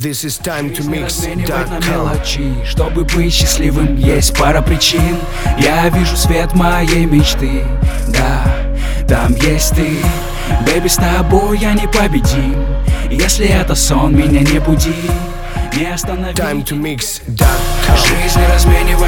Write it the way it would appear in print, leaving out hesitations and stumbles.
This is time to Жизнь mix. разменивает на мелочи. Чтобы быть счастливым, есть пара причин. Я вижу свет моей мечты. Да, там есть ты. Бэйби, с тобой я непобедим. Если это сон, меня не буди. Не останови. Time to mix. Жизнь разменивает